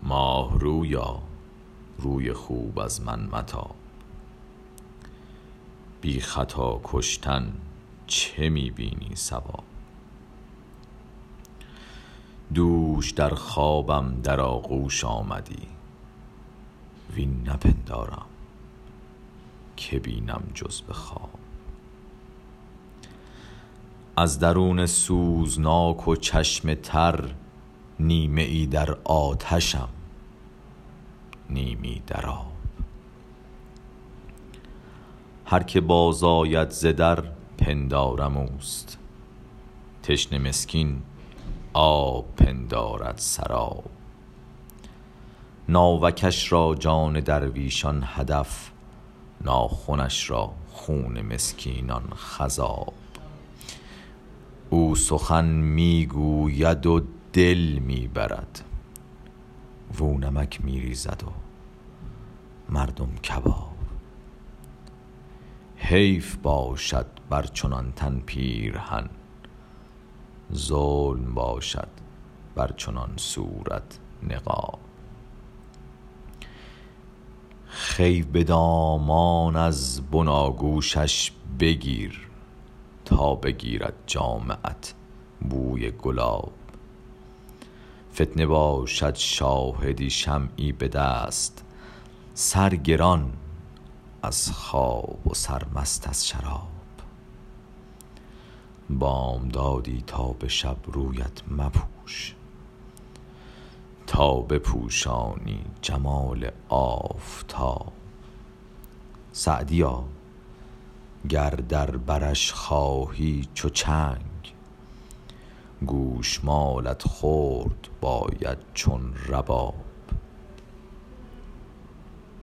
ماه رویا روی خوب از من متاب. بی خطا کشتن چه می بینی صواب؟ دوش در خوابم در آغوش آمدی، وین نپندارم که بینم جز به خواب. از درون سوزناک و چشم تر، نیمه ای در آتشم نیمی در آب. هر که باز آید ز در پندارم اوست، تشنه مسکین آب پندارد سراب. ناوکش را جان درویشان هدف، ناخنش را خون مسکینان خضاب. او سخن می گوید و دل می برد، وو نمک می ریزد و مردم کباب. حیف باشد بر چنان تن پیرهن، ظلم باشد بر چنان صورت نقاب. خوی به دامان از بناگوشش بگیر، تا بگیرد جامه‌ات بوی گلاب. فتنه باشد شاهدی شمعی به دست، سرگران از خواب و سرمست از شراب. بامدادی تا به شب رویت مپوش، تا بپوشانی جمال آفتاب. سعدیا گر در برش خواهی چو چنگ، گوشمالت خورد باید چون رباب.